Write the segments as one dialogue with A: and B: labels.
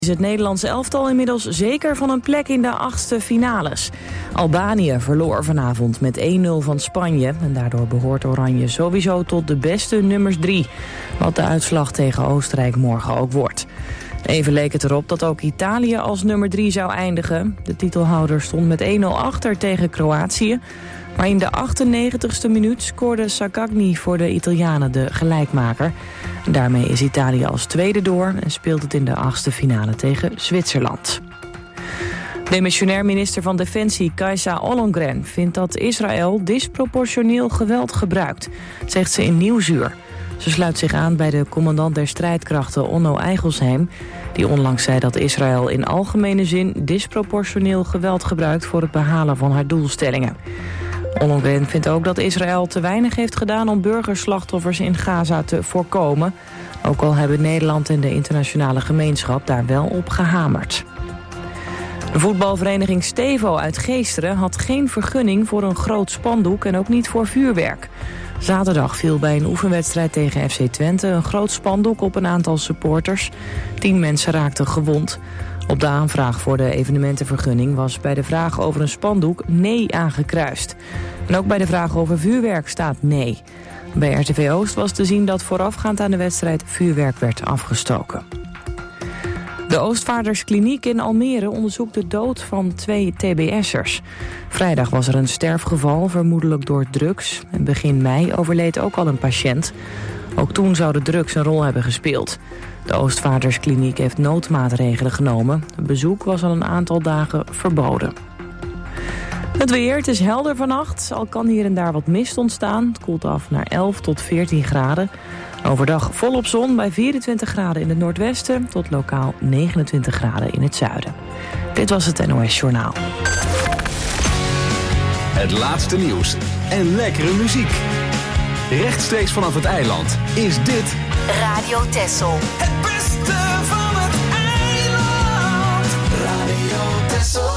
A: Is het Nederlandse elftal inmiddels zeker van een plek in de 8e finales. Albanië verloor vanavond met 1-0 van Spanje en daardoor behoort Oranje sowieso tot de beste nummers 3. Wat de uitslag tegen Oostenrijk morgen ook wordt. Even leek het erop dat ook Italië als nummer 3 zou eindigen. De titelhouder stond met 1-0 achter tegen Kroatië. Maar in de 98e minuut scoorde Sagagni voor de Italianen de gelijkmaker. En daarmee is Italië als tweede door en speelt het in de 8e finale tegen Zwitserland. Demissionair minister van Defensie Kajsa Ollongren vindt dat Israël disproportioneel geweld gebruikt, zegt ze in Nieuwsuur. Ze sluit zich aan bij de commandant der strijdkrachten Onno Eigelsheim, die onlangs zei dat Israël in algemene zin disproportioneel geweld gebruikt voor het behalen van haar doelstellingen. Ollongren vindt ook dat Israël te weinig heeft gedaan om burgerslachtoffers in Gaza te voorkomen. Ook al hebben Nederland en de internationale gemeenschap daar wel op gehamerd. De voetbalvereniging Stevo uit Geesteren had geen vergunning voor een groot spandoek en ook niet voor vuurwerk. Zaterdag viel bij een oefenwedstrijd tegen FC Twente een groot spandoek op een aantal supporters. 10 mensen raakten gewond. Op de aanvraag voor de evenementenvergunning was bij de vraag over een spandoek nee aangekruist. En ook bij de vraag over vuurwerk staat nee. Bij RTV Oost was te zien dat voorafgaand aan de wedstrijd vuurwerk werd afgestoken. De Oostvaarderskliniek in Almere onderzoekt de dood van 2 TBS'ers. Vrijdag was er een sterfgeval, vermoedelijk door drugs. En begin mei overleed ook al een patiënt. Ook toen zouden drugs een rol hebben gespeeld. De Oostvaarderskliniek heeft noodmaatregelen genomen. Het bezoek was al een aantal dagen verboden. Het weer, het is helder vannacht. Al kan hier en daar wat mist ontstaan. Het koelt af naar 11 tot 14 graden. Overdag volop zon bij 24 graden in het noordwesten tot lokaal 29 graden in het zuiden. Dit was het NOS Journaal.
B: Het laatste nieuws en lekkere muziek. Rechtstreeks vanaf het eiland is dit
C: Radio Texel.
D: Het beste van het eiland. Radio Texel.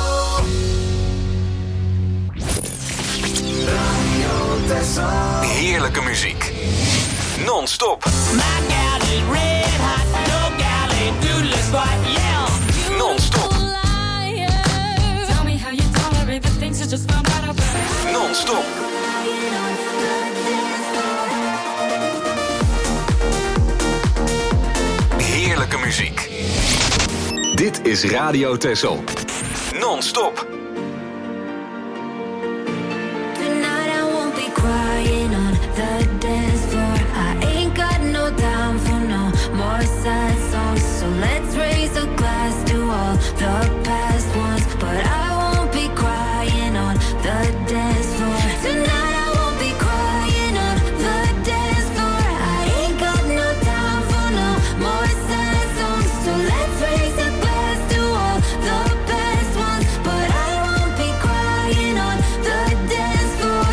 D: Radio Texel.
B: heerlijke muziek. Non-stop.
D: My gal is red hot, no gal ain't doodle squat, yeah.
B: Non-stop.
E: Tell me how you tolerate the things that just found out about.
B: Non-stop. Heerlijke muziek. Dit is Radio Texel. Non-stop.
F: Tonight I won't be crying on the dance floor. I ain't got no time for no more sad songs. So let's raise a glass to all the past ones. But I won't be crying on the dance floor. Tonight I won't be crying on the dance floor. I ain't got no time for no more sad songs. So let's raise a glass to all the past ones. But I won't be crying on the dance floor.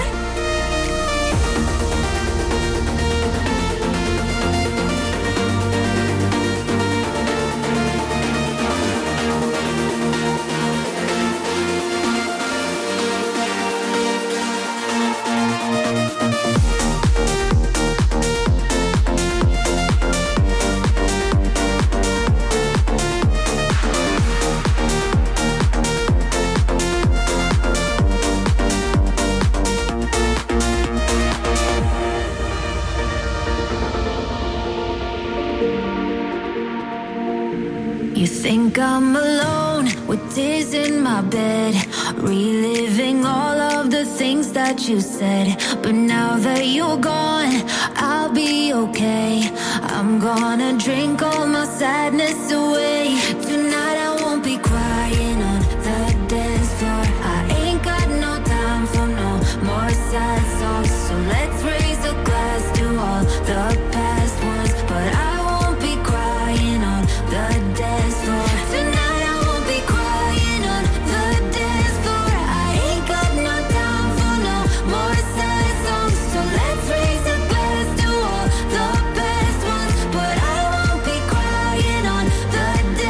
F: You think I'm alone with tears in my bed, reliving all of the things that you said. But now that you're gone, I'll be okay. I'm gonna drink all my sadness away. Tonight I won't be crying on the dance floor. I ain't got no time for no more sad songs. So let's raise a glass to all the past ones. But I won't be crying on the dance floor. Tonight I won't be crying on the dance floor. I ain't got no time for no more sad songs. So let's raise a glass to all the past ones. But I won't be crying on the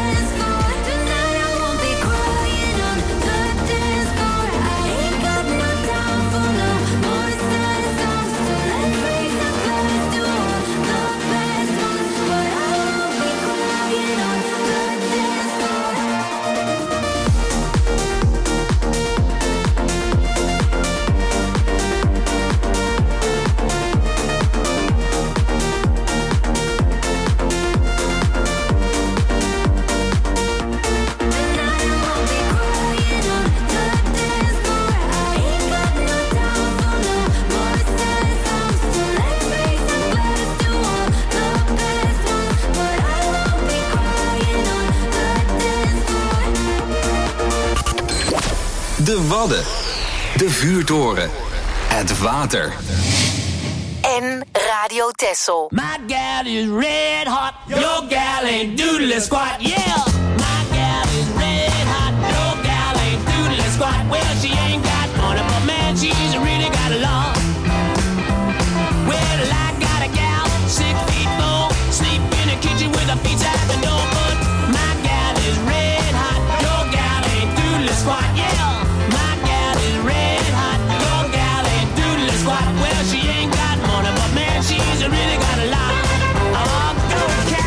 B: de Wadden, de vuurtoren, het water.
C: En Radio Texel.
D: My gal is red hot, your gal ain't doodle squat, yeah. My gal is red hot, your gal ain't doodle squat. Well, she ain't got money, but man, she's really got a lot. Well, I got a gal, 6 feet 4, sleep in the kitchen with her feet at the door. But my gal is red hot, your gal ain't doodle squat, yeah. My gal is red hot, your gal ain't doodle squat. Well, she ain't got money, but man, she's really got a lot. Oh, go cat.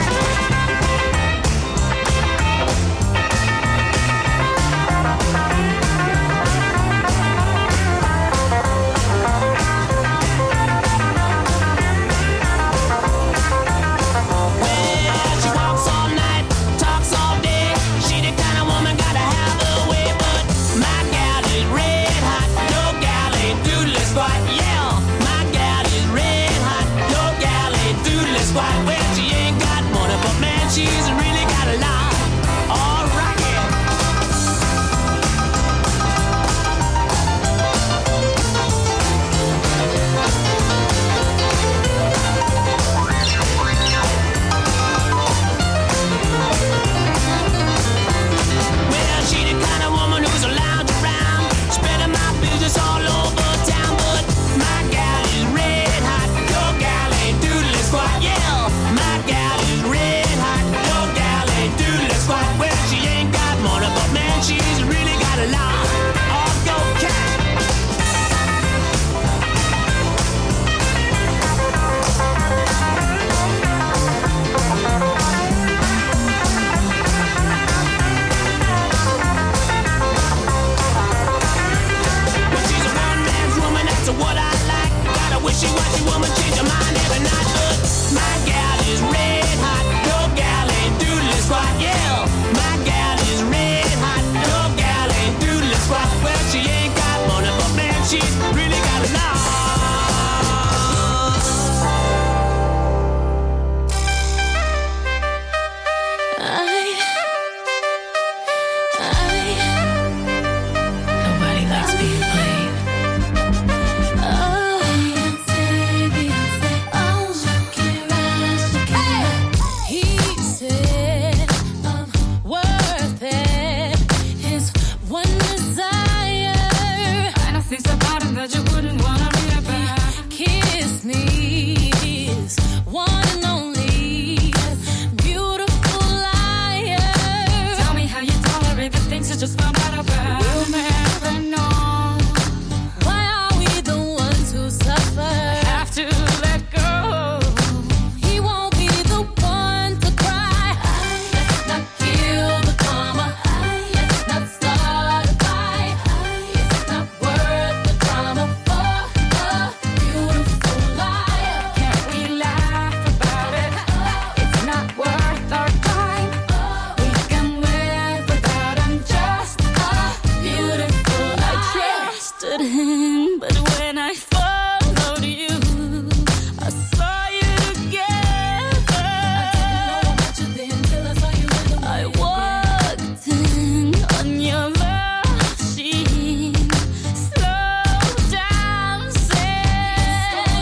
D: She's really got a lot. All right, yeah. Well, she the kind of woman who's a lounge around, spreading my business all over town. But my gal is red hot, your gal ain't doodle squat, yeah. My gal is red hot, your gal ain't doodle squat. Well, she ain't got money, but man, she's really got a lot. Oh, go cat. Well, she's a one-man's woman, that's what I like. Got a wishy-washy woman, change her mind every night. But my gal is red hot, your gal ain't doodle squat, yeah. My gal is red hot, your gal ain't doodle squat. Well, she ain't got money, but man, she's really got a lot.
E: Nobody likes being played. He said I'm worth it. His one desire. I know things about him that you wouldn't wanna read about. Kiss me, his one and only beautiful liar. Tell me how you tolerate the things you just found out about. We'll never know. Why are we the ones who suffer? Have to let go. He won't be the one to cry. Let's not kill the karma. Let's not start a fight. It's not worth the drama for a beautiful liar. Can't we laugh about it? It's not worth our time. We can live without him, just a beautiful liar. I trusted him, but when I followed you, I saw you together. I walked in on your love machine, slow dancing.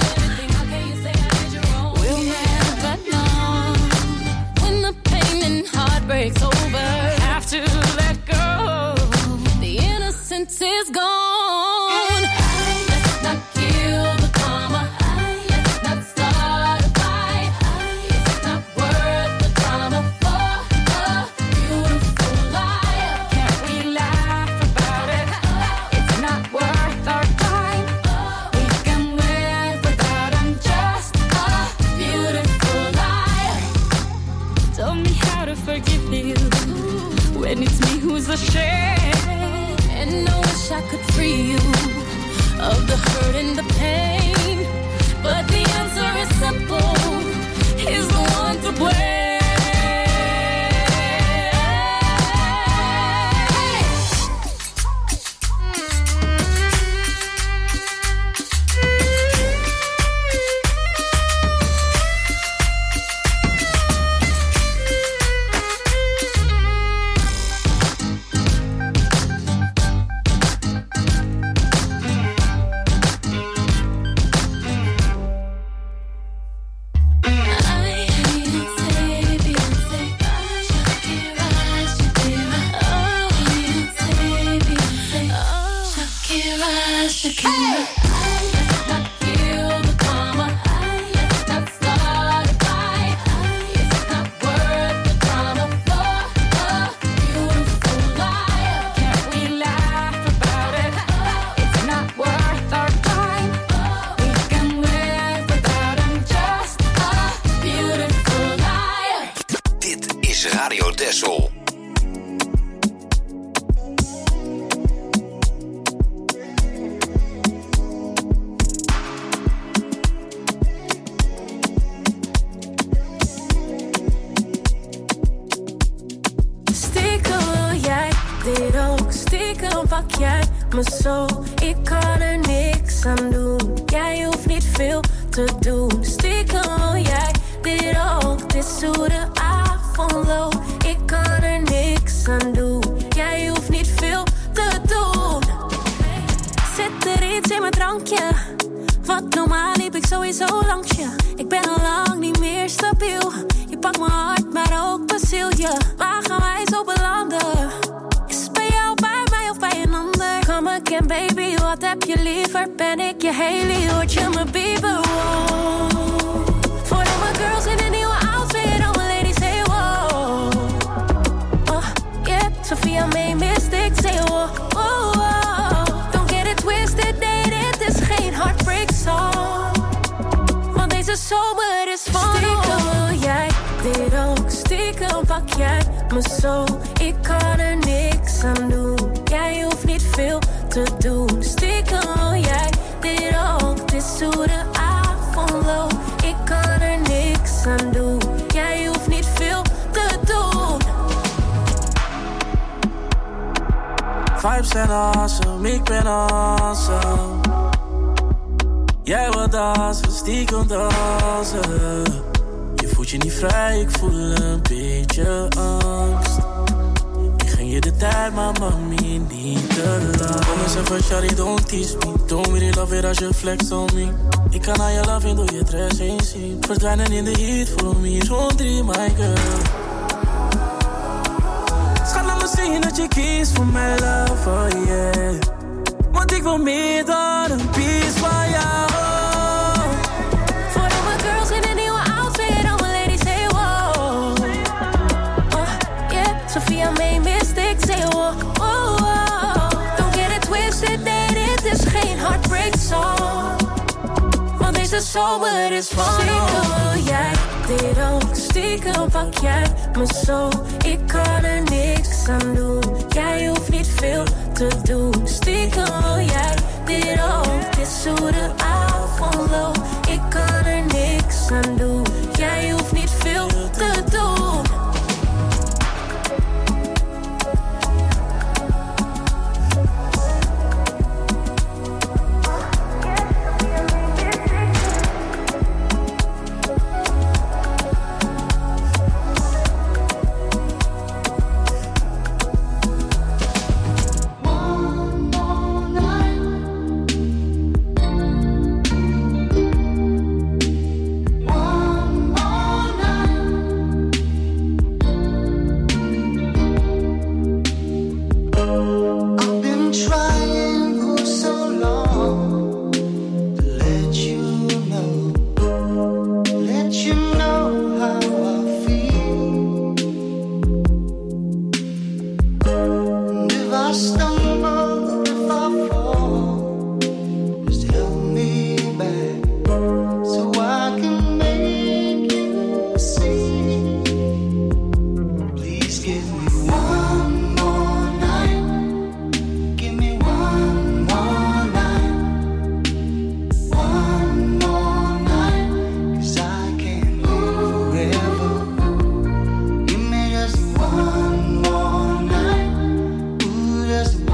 E: We'll never know when the pain and heartbreak's over. Have to let go. The innocence is gone. Let's not kill the karma. Let's not start a fight. It's not worth the drama for a beautiful liar. Can't we laugh about it? It's not worth our time. We can live without him, just a beautiful liar. Tell me how to forgive you when it's me who's ashamed. And I wish I could free you of the hurt and the pain. But the answer is simple. He's the one to blame.
G: Radio Texel.
E: Pak jij me zo, ik kan er niks aan doen. Jij hoeft niet veel te doen. Stiekem wil jij dit ook. Dit is hoe de avond loopt. Ik kan er niks aan doen. Jij hoeft niet veel te doen. Zit er iets in mijn drankje? Wat normaal liep ik sowieso langs je. Ik ben al lang niet meer stabiel. Je pakt mijn hart, maar ook beziel je. Waar gaan wij zo belanden? Bij een ander. Come again baby, wat heb je liever? Ben ik je Hailey, word je mijn Bieber? Wow. Voor al mijn girls in een nieuwe outfit, al mijn ladies say wow. Oh, yeah, Sophia May Mystic say wow. Oh, oh. Don't get it twisted, nee, dit is geen heartbreak song. Want deze zomer is van stiekem wil jij dit ook. Stiekem pak jij me zo. Ik kan er niks aan doen. Jij hoeft niet veel te doen. Stiekem wil jij dit ook. Het is hoe de avond loopt. Ik kan er niks aan doen. Jij hoeft niet veel te doen.
H: Vibes zijn awesome, ik ben awesome. Jij wil dansen, stiekem dansen. Je voelt je niet vrij, ik voel een beetje angst. Je de tijd, maar mami, niet te lang. Kom eens even, shawty, don't tease me. Don't really love it als je flex on me. Ik kan aan je loving door je dress heen zien. Verdwijnen in de heat, voor me, zo'n 3, my girl. Schat, laat me zien dat je kiest voor mijn love, oh yeah. Want ik wil meer dan een piece van jou.
E: Voor al mijn girls in een nieuwe outfit, al mijn ladies say wow. Oh, yeah, Sophia May Mystic say wow. Oh, oh. Don't get it twisted, nee, dit is geen heartbreak song. Want deze zomer is van stiekem wil jij dit ook. Stiekem pak jij me zo. Ik kan er niks aan doen. Jij hoeft niet veel te doen. Stiekem wil jij dit ook. Dit is hoe de avond loopt. Ik kan er niks aan doen. Jij hoeft niet veel te doen.
I: Just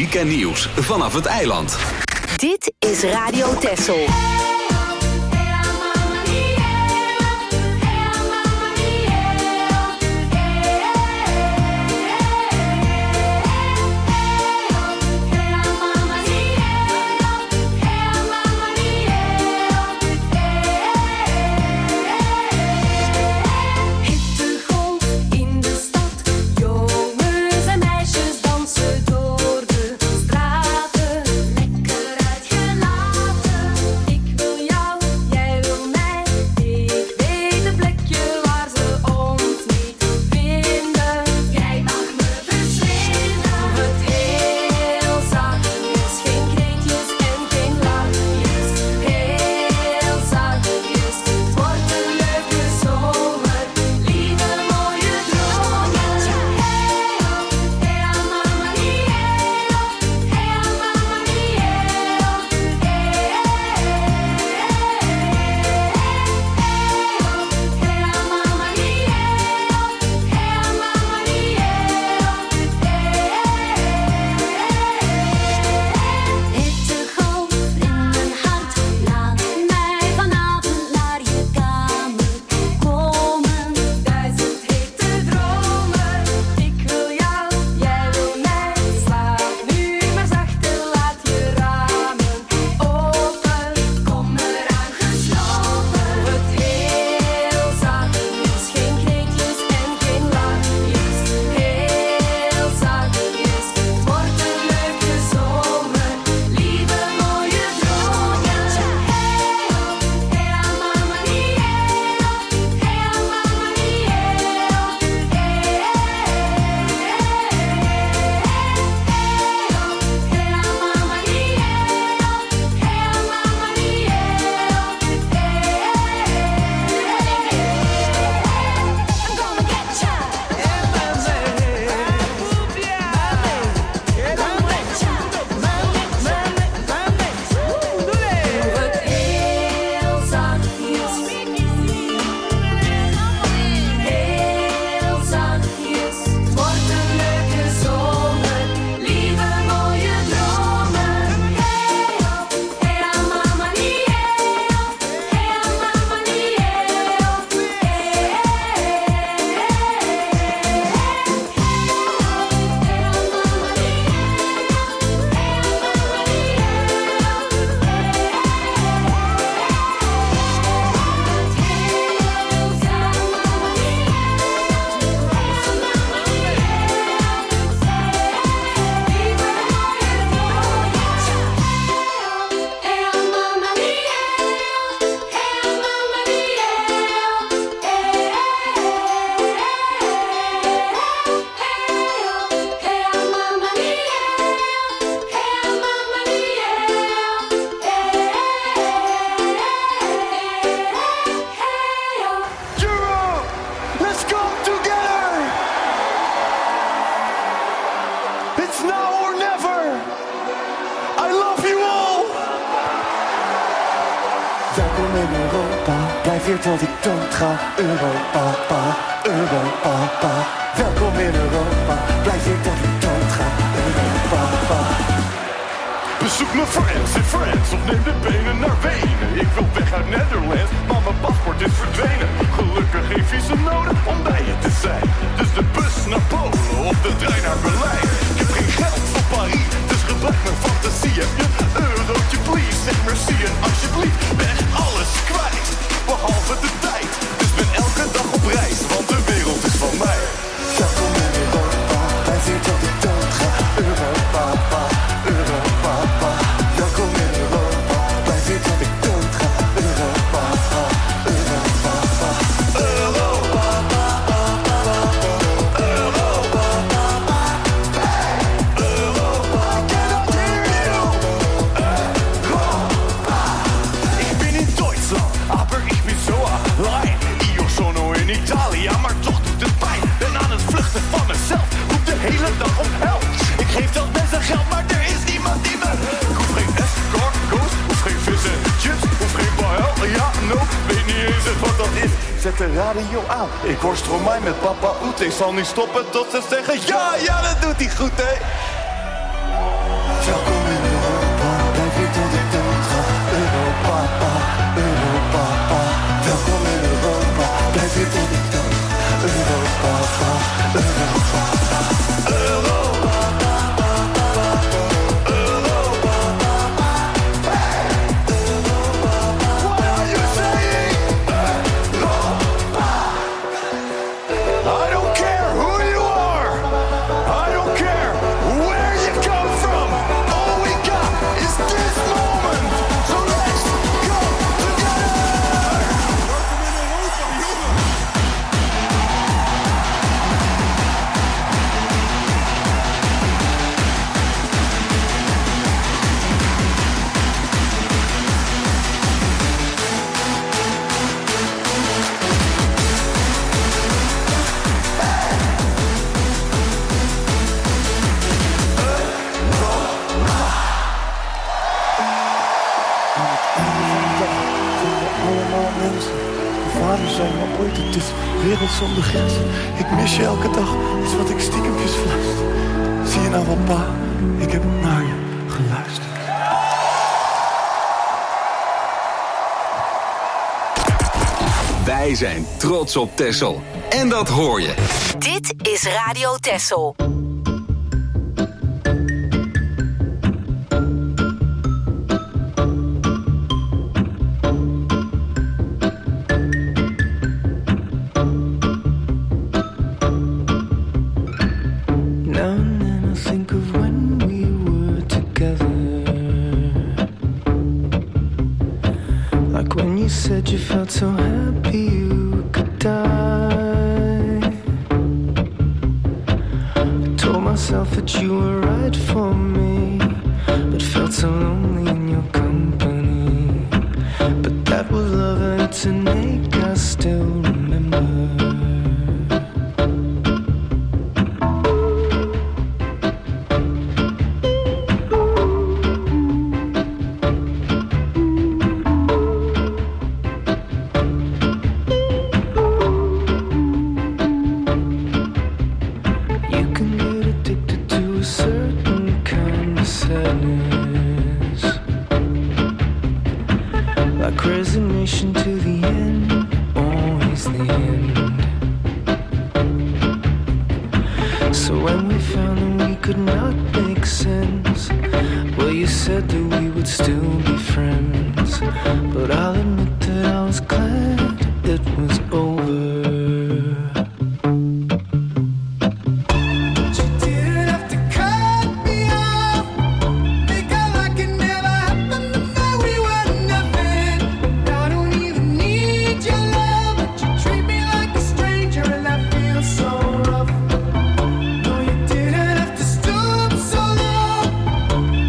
B: muziek en nieuws vanaf het eiland.
C: Dit is Radio Texel.
G: hier tot ik dood ga. Europa, Europa. Welkom in Europa. Blijf hier tot ik dood ga. Europa.
I: Bezoek mijn friends in France of neem de benen naar Wenen. Ik wil weg uit Netherlands, maar mijn paspoort is verdwenen. Gelukkig geen visum nodig om bij je te zijn. Dus de bus naar Polen of de trein naar Berlijn. Ik heb geen geld voor Parijs, dus gebruik mijn fantasie. Heb je een eurotje please, zeg merci en alsjeblieft. Ben echt alles kwijt, behalve de tijd. Dus ben elke dag op reis, want de wereld is van mij.
G: Welkom in Europa, blijf hier tot ik dood ga. Europa, Europa. Welkom in Europa, blijf hier tot ik dood ga. Europa, Europa. Europa, Europa, cannot hear you. Europa.
I: Ik ben in Duitsland, aber ich bin so allein. Io sono in Italië, maar toch doet het pijn. Ben aan het vluchten van mezelf, roep de hele dag om help. Ik geef dat mensen geld, maar er is niemand die me. Ik hoef geen escargots, hoef geen vis en chips, hoef geen bahel. Ja, no, weet niet eens wat dat is.
G: Zet de radio aan, ik hoor Stromae met Papa Oet. Ik zal niet stoppen tot ze zeggen, ja, dat doet hij goed, hè. vader zei me ooit, het is wereld zonder grenzen. Ik mis je elke dag, is wat ik stiekempjes fluister. Zie je nou wel, pa, ik heb naar je geluisterd.
B: Wij zijn trots op Texel. En dat hoor je.
C: Dit is Radio Texel.
J: Said you felt so happy you could die. I told myself that you were right for me, but felt so lonely in your company. But that was love and it's an ache I still remember. Resignation to the end, always the end. So when we found that we could not make sense, well, you said that we would still be friends. But I'll admit that I was glad it was over.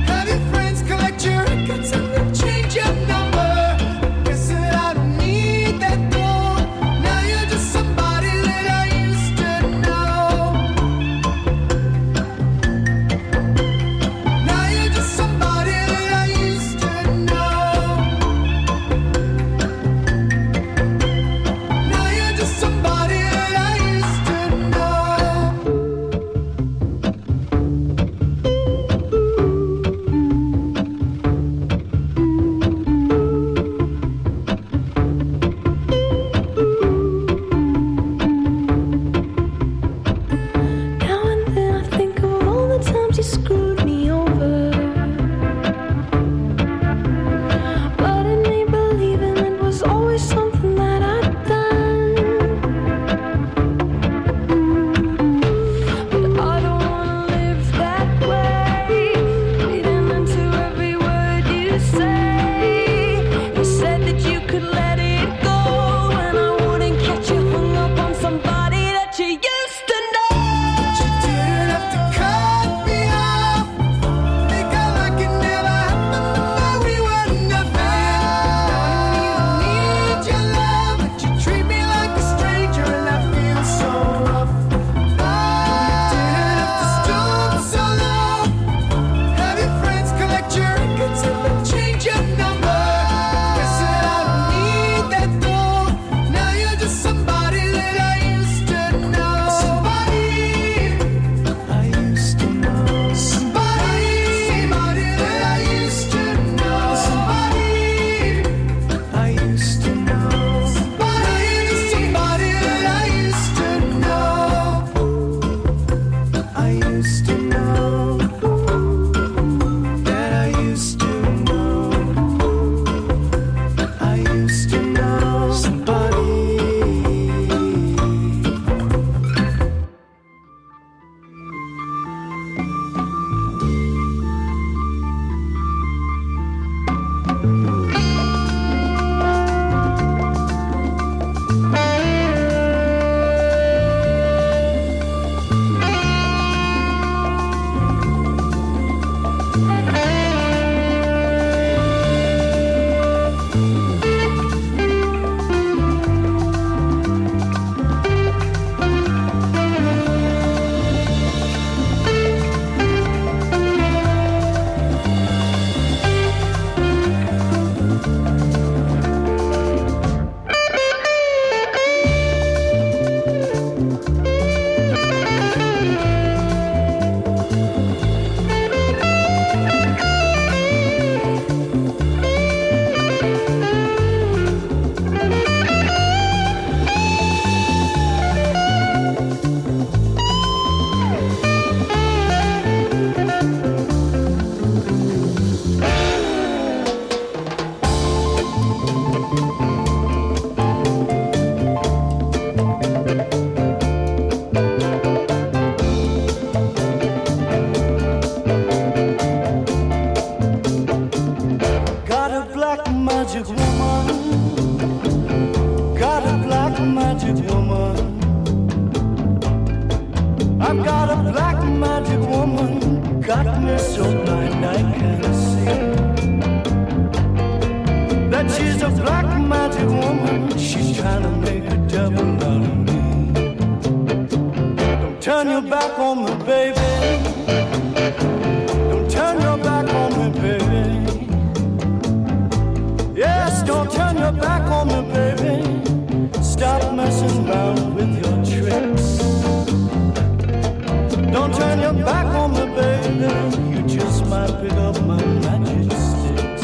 E: Change your number. Guess that I don't need
G: magic woman. I've got a black magic woman, got me so blind I can't see. That she's a black magic woman, she's trying to make a devil out of me. Don't turn your back on me, baby. Don't turn your back on me, baby. Yes, don't turn your back on me, baby. Stop messing around with your tricks. Don't turn your back on me, baby. You just might pick up my magic sticks.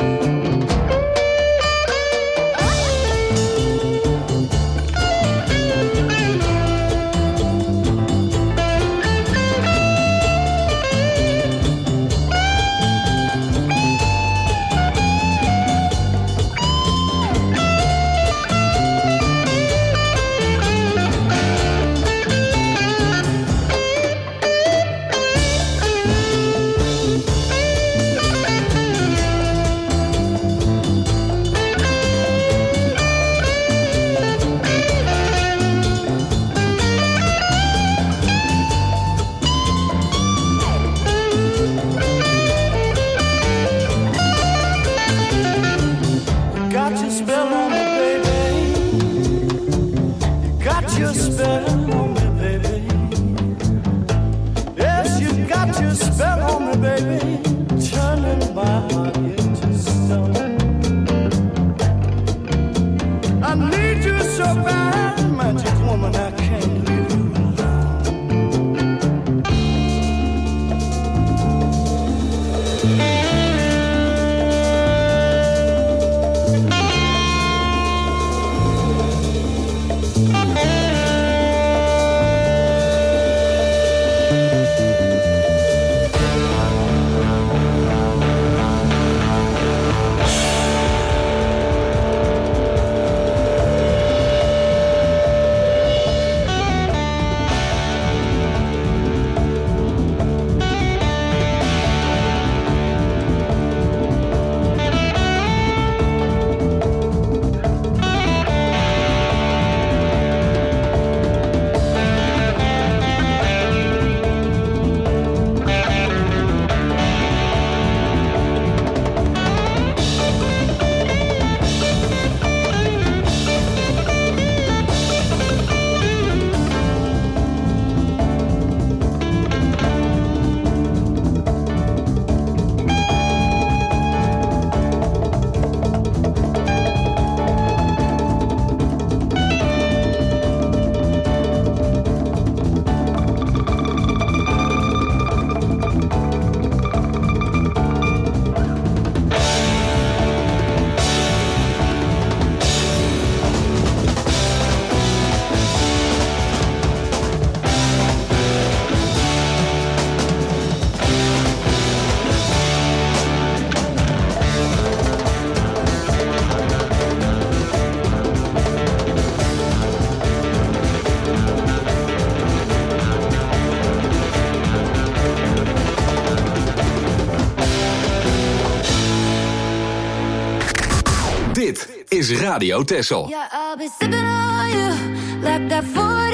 B: Dit is Radio Texel.
F: Yeah, I'll be sipping on you like that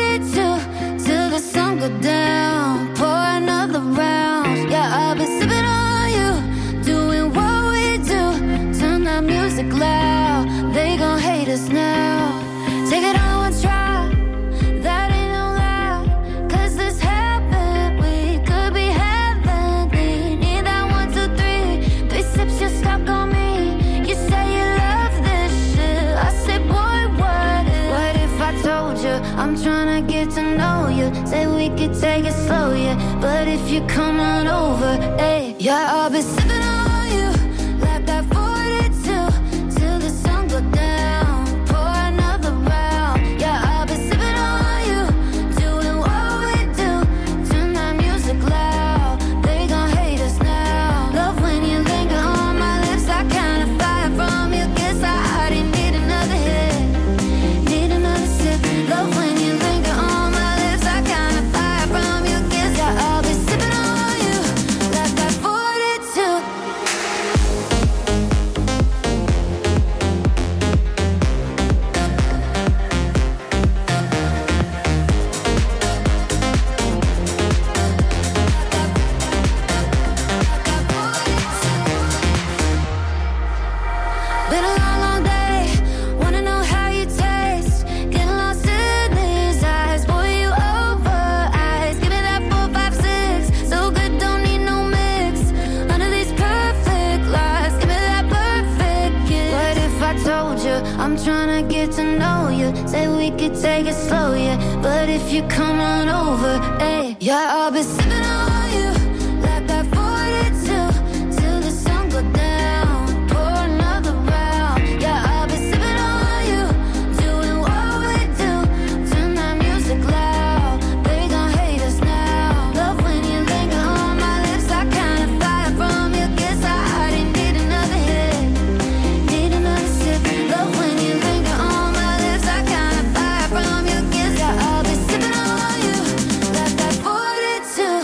F: 42 till the sun go down. Pour another round. Yeah, I'll be sipping on you, doing what we do. Turn that music loud. They gon' hate us now. Take it on one try. That ain't no lie. 'Cause this happened. We could be heavenly. Need that 1, 2, 3. 3 sips, you're stuck on me. You say you love this shit. I say, boy, what if I told you I'm tryna get to know you? Say we could take it slow, yeah. But if you come on over, hey, yeah, I'll be sipping on you like that 42 till the sun go down. Pour another round. Yeah, I'll be sipping on you, doing what we do. Turn that music loud. They gon' hate us now. Love when you linger on my lips. I kinda fire from you. Guess I already need another hit. Need another sip. Love when you linger on my lips. I kinda fire from you. Guess I'll be sipping on you like that 42 say we could take it slow, yeah. But if you come on over, hey, yeah, I'll be sipping on you like that 42 till the sun go down. Pour another round, yeah, I'll be sipping on you, doing what we do. Turn that music loud, they gon' hate us now. Love when you linger on my lips, I kinda fire from your kiss. I didn't need another hit, need another sip. Love when you linger on my lips, I kinda fire from your kiss. Yeah, I'll be sipping on you like that 42.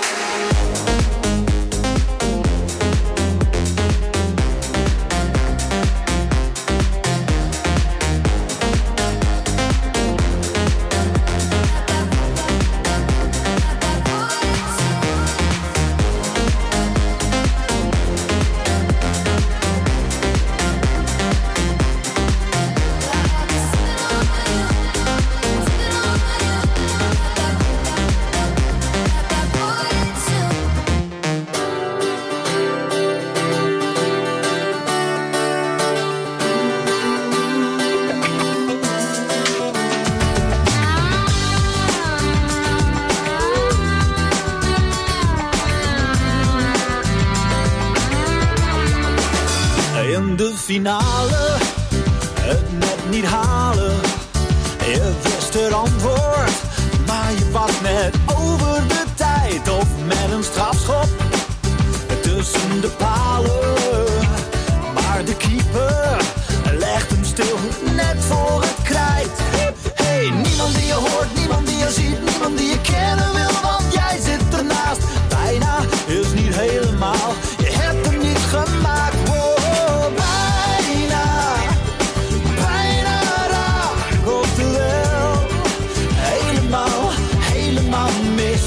K: In de finale, het net niet halen. Je wist het antwoord, maar je was net over de tijd. Of met een strafschop tussen de palen. Maar de keeper legt hem stil, net voor het krijt. Hey, niemand die je hoort, niemand die je ziet, niemand die je kennen wil, want jij zit ernaast. Bijna is niet helemaal, je hebt hem niet gemaakt. Wow, bijna, bijna raak, oftewel, helemaal, helemaal mis.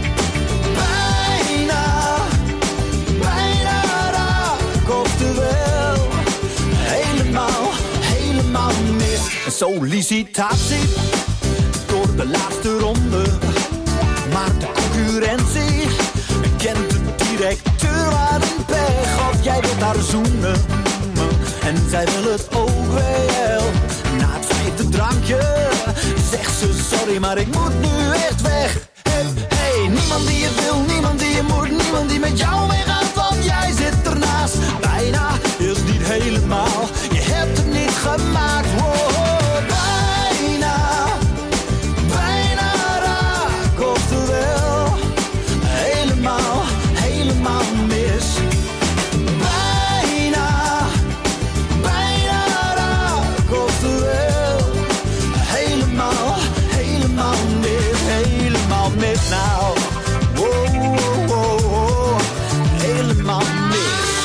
K: Bijna, bijna raak, oftewel, helemaal, helemaal mis. Een sollicitatie door de laatste ronde, maar de concurrentie kent de directeur aan een pech. Of jij wilt haar zoenen en zij wil het ook wel. Na het 5e drankje zegt ze sorry, maar ik moet nu echt weg. Hey, niemand die je wil, niemand die je moet, niemand die met jou meegaat, want jij zit ernaast. Bijna is niet helemaal, je hebt het niet gemaakt. Wow, bijna, bijna raak, oftewel, helemaal, helemaal mis. Bijna, bijna raak, oftewel, helemaal, helemaal mis. Helemaal mis nou. Wow, wow, wow, wow. Helemaal mis.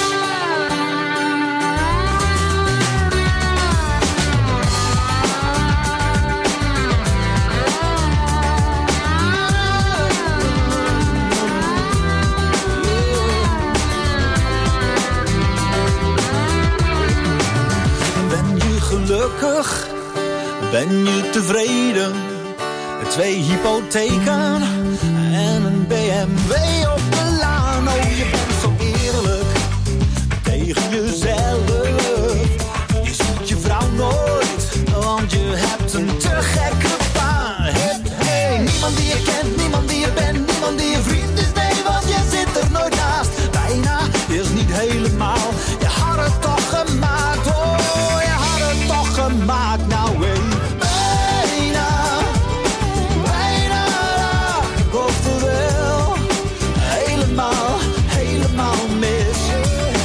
K: Ben je gelukkig? Ben je tevreden? 2 hypotheken en een BMW op de laan. Oh, je bent zo eerlijk tegen jezelf. Je ziet je vrouw nooit, want je hebt een te gekke baan. Hey, niemand die je kent, niemand die je bent, niemand die je vriend is. Nee, want je zit er nooit naast. Bijna is niet helemaal, je had het toch gemaakt. Oh, je had het toch gemaakt. Nou, hey. Bijna, bijna raak, oftewel, helemaal, helemaal mis.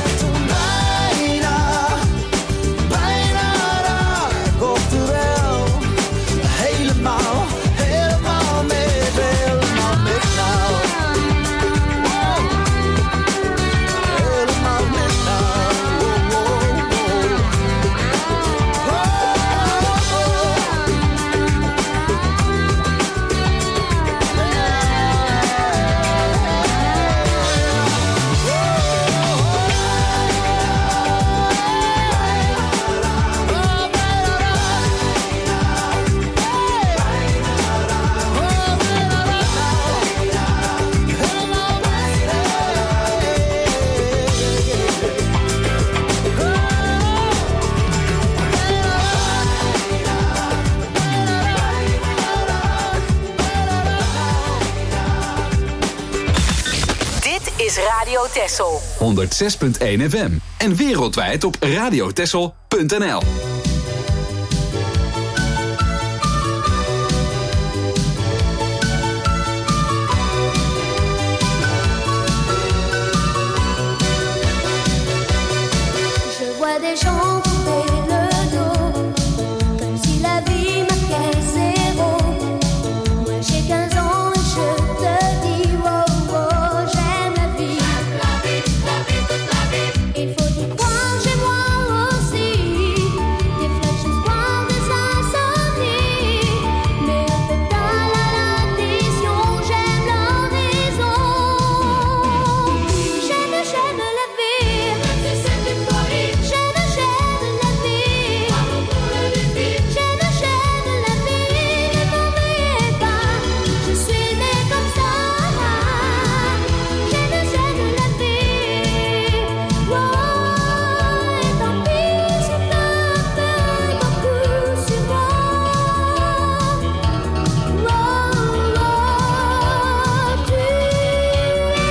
K: Bijna, bijna raak, oftewel,
C: Radio Texel.
B: 106.1 FM. En wereldwijd op radiotexel.nl.
F: Je vois des gens tourner le dos, comme si la vie marquait zéro. Moi j'ai 15 ans et je te dis, wow, wow, j'aime la vie. La vie, la vie, toute la vie. Il faut y croire, j'ai moi aussi. Des flashs d'espoir, des insomnies. Mais un peu dans l'addition, j'aime l'horizon. J'aime la vie. C'est une folie. J'aime la vie. Bravo pour le défi. J'aime la vie. Ne m'en veuillez pas. Je suis née comme ça. J'aime la vie. Wow, et tant pis si peur fait beaucoup sur moi. Wow, tu es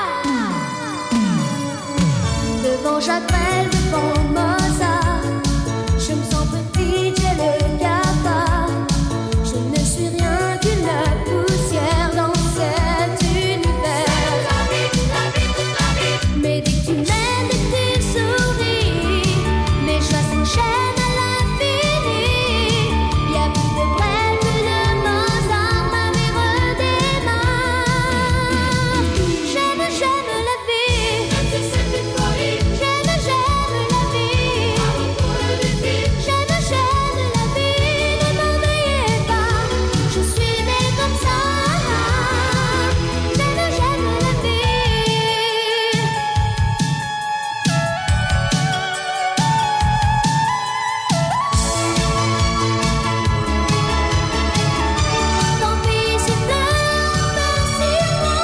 F: là. Devant Jacques Brel, devant Mozart, je me sens petite, j'ai le cafard. Je ne suis rien qu'une poussière dans cet univers. La vie, toute la vie. Mais dès que tu m'aimes, dès que tu souris, mes choix s'enchaînent à l'infini. Y'a plus de Brel, plus de Mozart, ma vie redémarre. J'aime la vie. C'est une folie. J'aime la vie. Bravo pour le défi. J'aime la vie. Ne m'en veuillez pas. Je suis née comme ça. J'aime la vie. Tant pis si pleure sur moi.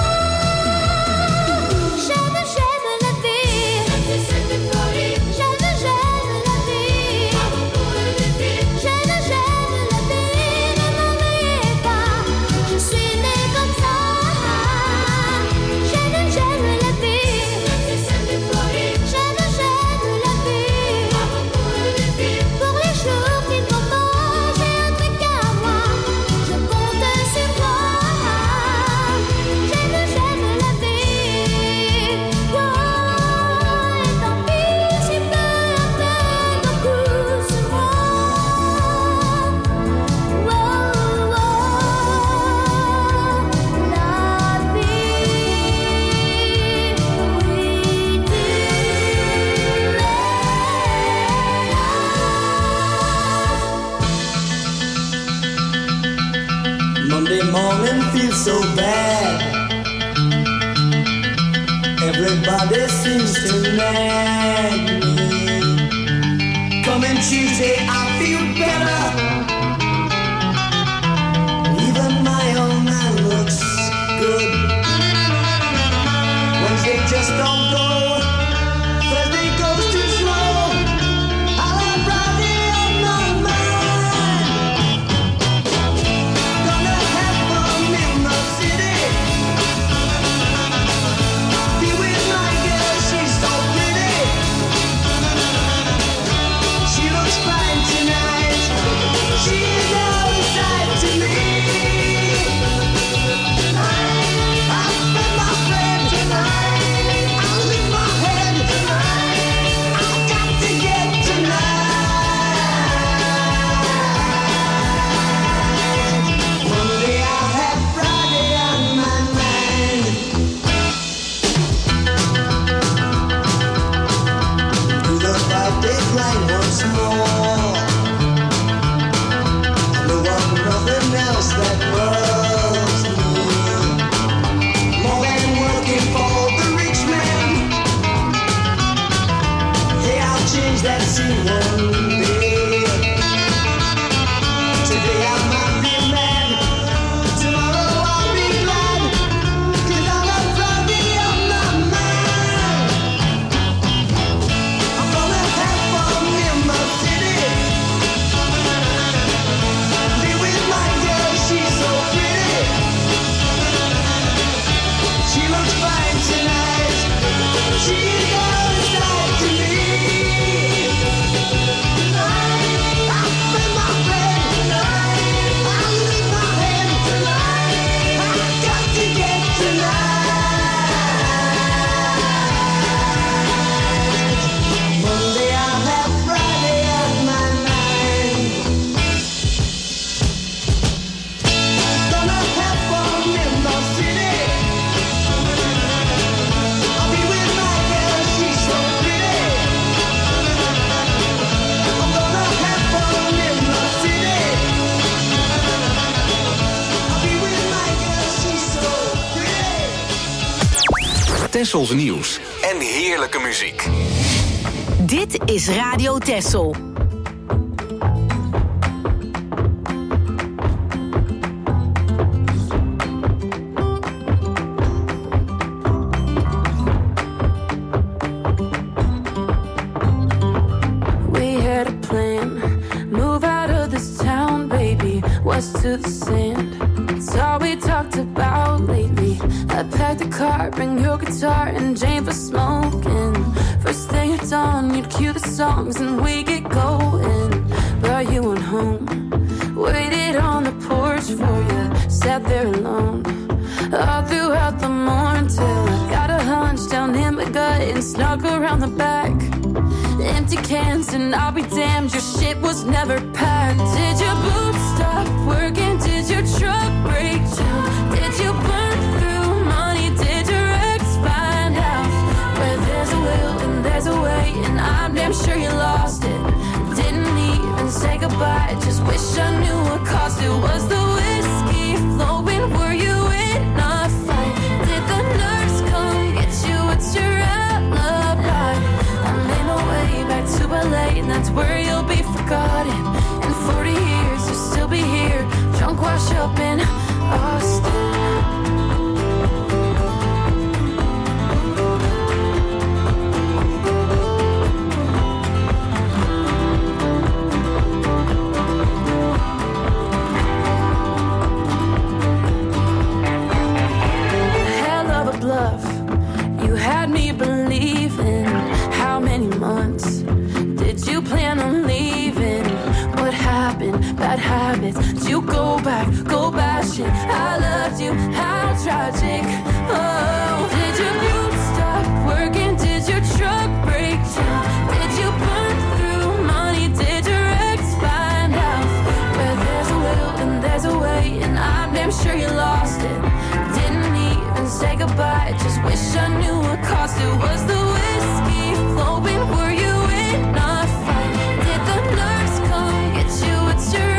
F: J'aime la vie. C'est une folie. J'aime la vie. Bravo pour le défi. J'aime la vie. Ne m'en veuillez pas. Je suis née comme ça. J'aime la vie. C'est une folie. J'aime la vie. Bravo pour le défi. Pour les jours qui ne vont pas, j'ai un truc à moi. Je compte sur toi. J'aime la vie. Wow, et tant pis si peur fait beaucoup sur moi. Wow, la vie, oui, tu
K: Monday morning feels so bad. Everybody seems to nag me. Coming Tuesday, I feel better. Even my old man looks good. Wednesday just don't go. Thursday goes too slow. I'll have Friday on my mind. Gonna have fun in the city. Be with my girl, she's so pretty. She looks fine
B: Tessels nieuws en heerlijke muziek.
C: Dit is Radio Tessel.
E: To the sand, it's all we talked about lately. I packed the car, bring your guitar and Jane for smoking. First thing at dawn, you'd cue the songs and we get going. But you went home, waited on the porch for you, sat there alone all throughout the morning till I got a hunch down in my gut and snuck around the back. Empty cans and I'll be damned, your shit was never packed. Did your boots stop working? Did your truck break down? Did you burn through money? Did your ex find out? Where there's a will and there's a way, and I'm damn sure you lost it. Didn't even say goodbye, just wish I knew what cost it. Was the whiskey flowing? Were you in a fight? Did the nurse come get you? What's your alibi? I made my way back to LA, and that's where you'll be forgotten. In 40 years, you'll still be here, drunk, wash up in Austin. Hell of a bluff, you had me believing. How many months did you plan on leaving? What happened? Bad habits. Did you go bashing? I loved you. How tragic. Oh, did your boots stop working? Did your truck break down? Did you burn through money? Did your ex find out? Where there's a will and there's a way, and I'm damn sure you lost it. Didn't even say goodbye, just wish I knew what cost it. Was the whiskey flowing? Were you in a fight? Did the nurse come get you? What's your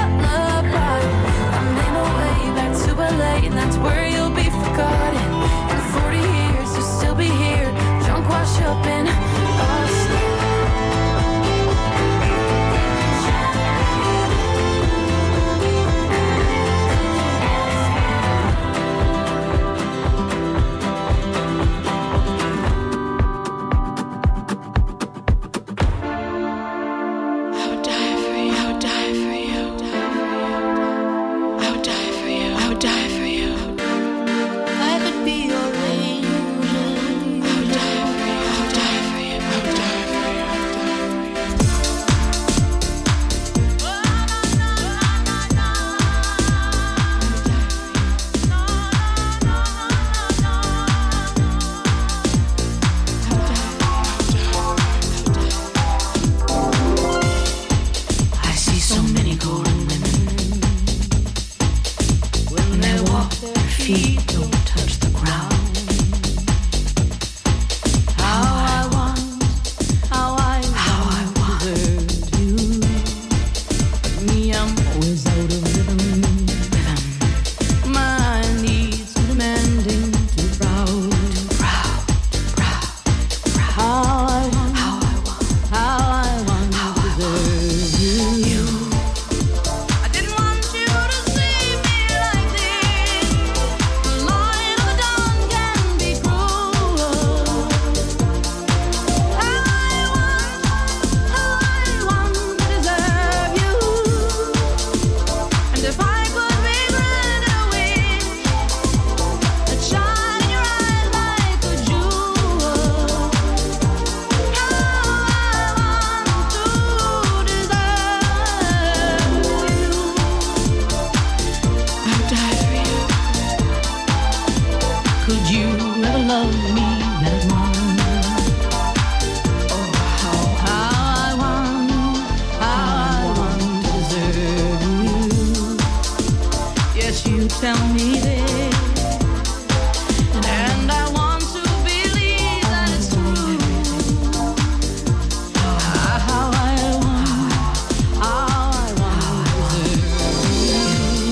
E: alibi? I made my way back to LA, and that's where you'll be forgotten. In 40 years, you'll still be here, drunk, wash up in Austin.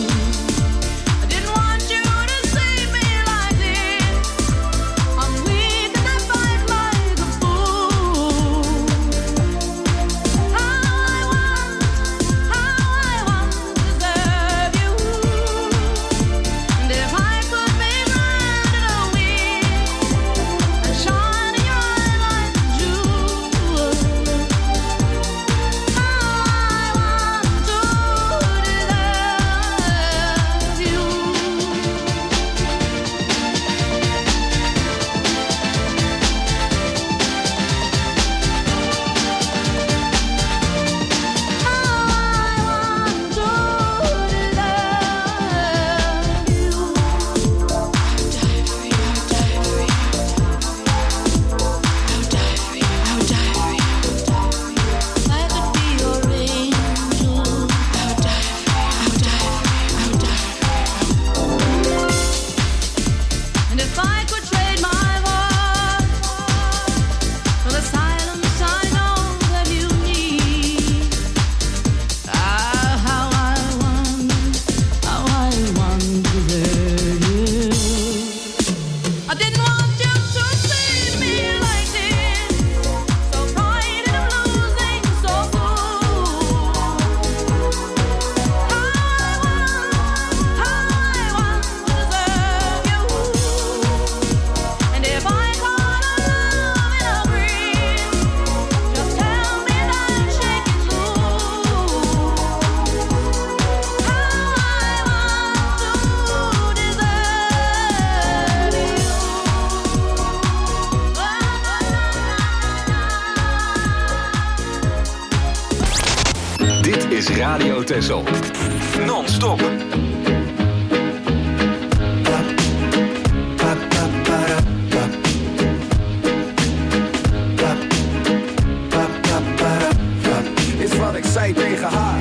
E: We
B: Radio Texel. Non-stop.
K: Is wat ik zei tegen haar.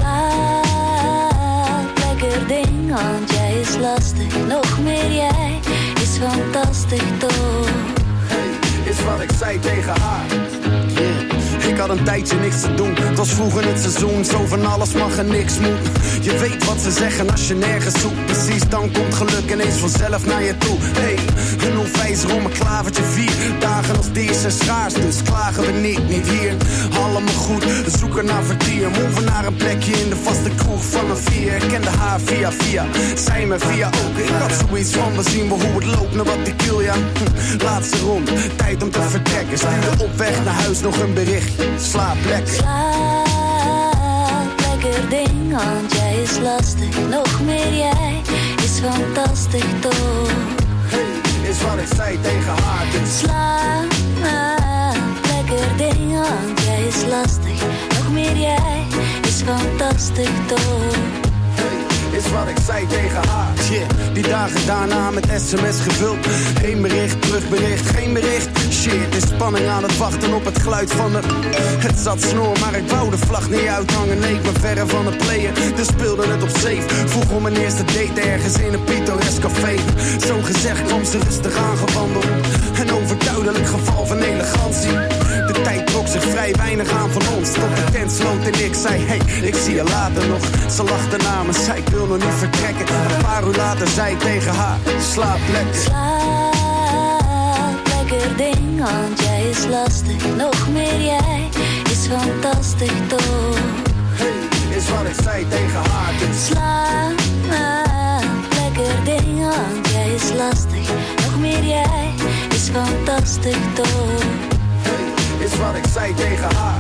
F: Slaap, lekker ding, want jij is lastig. Nog meer jij is fantastisch toch.
K: Hey, is wat ik zei tegen haar. Ik had een tijdje niks te doen. Het was vroeg in het seizoen, zo van alles mag en niks moet. Je weet wat ze zeggen als je nergens zoekt. Precies, dan komt geluk ineens vanzelf naar je toe. Hey, een onwijzer om een klavertje 4 dagen als deze zijn schaars, dus klagen we niet hier. Allemaal goed, we zoeken naar vertier. Moven naar een plekje in de vaste kroeg van een 4. Ik kende haar via, zij me via ook. Ik had zoiets van, we zien wel hoe het loopt, naar wat ik wil, ja. Laatste rond, tijd om te vertrekken. Stuurde op weg naar huis nog een bericht. Slaap lekker.
F: Slaap, lekker ding, want jij is lastig. Nog meer jij is fantastisch toch.
K: Hey, is wat ik zei tegen haar. Dus
F: slaap, lekker ding, want jij is lastig. Nog meer jij is fantastisch toch.
K: Is wat ik zei tegen haar. Shit, die dagen daarna met sms gevuld. Heen bericht, terugbericht, geen bericht. Shit, is spanning aan het wachten op het geluid van de... Het zat snor, maar ik wou de vlag niet uithangen. Nee, ik ben verre van het playen, dus speelde het op safe. Vroeg om mijn eerste date ergens in een pittoresk café. Zo gezegd kwam ze rustig aangewandeld. Een overduidelijk geval van elegantie. De tijd trok zich vrij weinig aan van ons. Tot de tent sloot en ik zei, hey, ik zie je later nog. Ze lachte na me, zei ik wil nog niet vertrekken. Een paar uur later zei ik tegen haar, slaap lekker.
F: Slaap, lekker ding, want jij is lastig. Nog meer jij is fantastisch toch.
K: Hey, is wat ik zei tegen haar. Dus
F: slaap, lekker ding, want jij is lastig. Nog meer jij is fantastisch toch.
K: Hey, is wat ik zei tegen haar.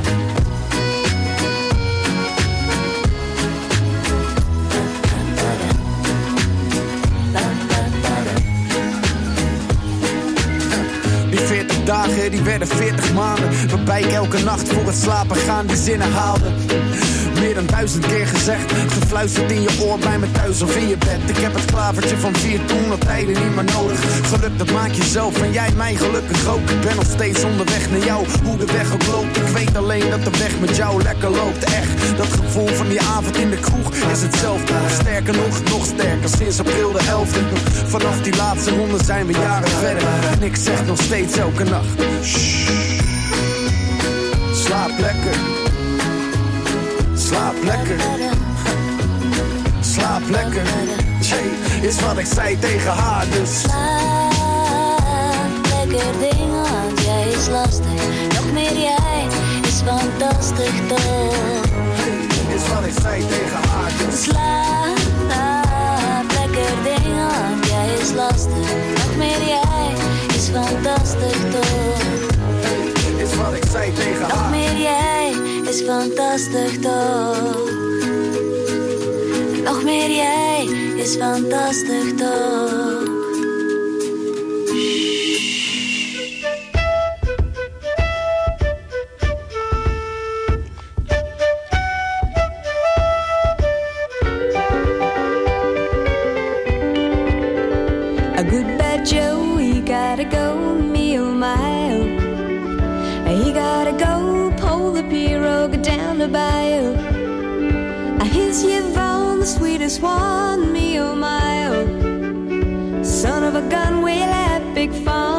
K: Die 40 dagen, die werden 40 maanden. Waarbij ik elke nacht voor het slapen gaan die zinnen haalde. Meer dan 1000 keer gezegd, gefluisterd in je oor bij me thuis of in je bed. Ik heb het klavertje van 4 toen al tijden niet meer nodig. Geluk dat maak je zelf en jij mij gelukkig ook. Ik ben nog steeds onderweg naar jou, hoe de weg ook loopt. Ik weet alleen dat de weg met jou lekker loopt. Echt, dat gevoel van die avond in de kroeg is hetzelfde. Sterker nog sterker, sinds april de 11e. Vanaf die laatste ronde zijn we jaren verder. En ik zeg nog steeds elke nacht, shh, slaap lekker. Slaap lekker. Slaap lekker. Jay, is wat ik zei tegen haar dus.
F: Slaap, lekker ding, want jij is lastig. Nog meer jij is fantastisch toch.
K: Is wat ik zei tegen haar dus.
F: Slaap, lekker ding, want jij is lastig. Nog meer jij is fantastisch toch.
K: Is wat ik zei tegen haar.
F: Nog meer jij is fantastisch toch. Nog meer jij is fantastisch toch.
L: A good bad Joe, he gotta go, me oh my oh. He gotta go, pull the pirogue down the bayou. Here's Yvonne, the sweetest one, me oh my oh. Son of a gun, we'll have big fun.